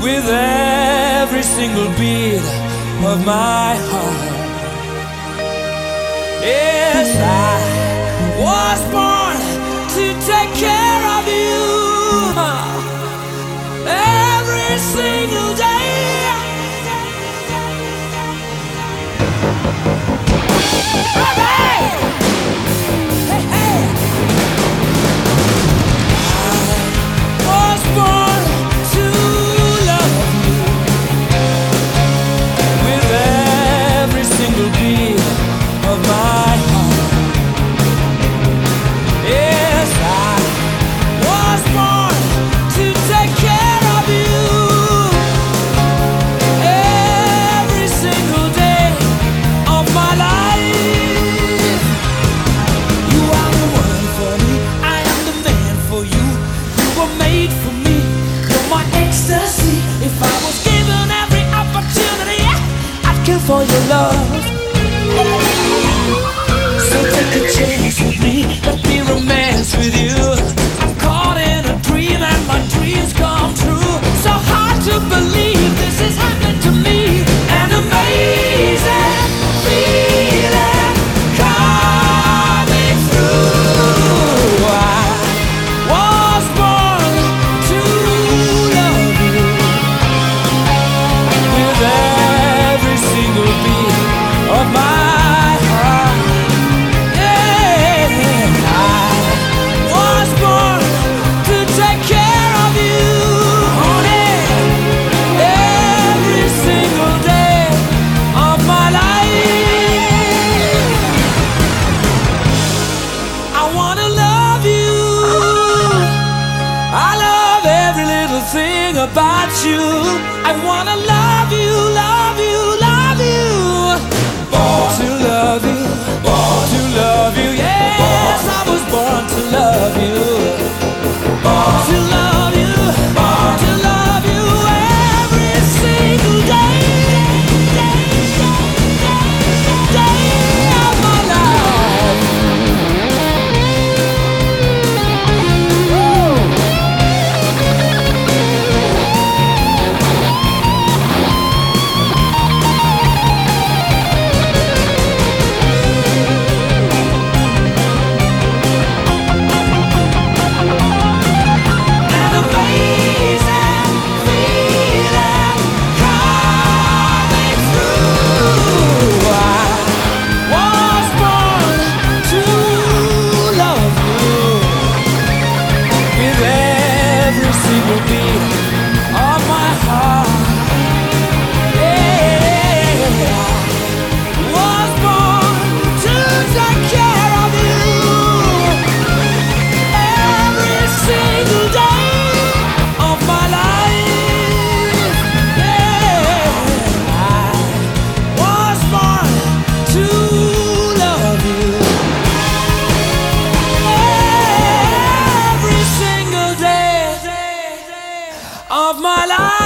with every single beat of my heart. Yes, I was born to take care of you every single day. Hey, hey, hey. I was born to love you with every single beat of my heart. Yes, I was born to take care of you every single day of my life. You are the one for me, I am the man for you. You were made for me, you're my ecstasy. If I was given every opportunity, I'd kill for your love. So take a chance with me, let me romance with you. I'm caught in a dream and my dreams come true. So hard to believe this is happening to me. An amazing feeling coming through. I was born to love you with every single beat of my heart. Yeah, I was born to take care of you, honey, every single day of my life. I wanna love you. I love every little thing about you. I wanna love you, love you, love you. Born to love you, born to love you. Yes, I was born to love you. Born to love you, born to love you every single day, day of my life. An amazing feeling coming through. I was born to love you with every single beat of my heart. Yeah, I was born to take care of you every single day of my life. Yeah, I was born to love you every single day of my life.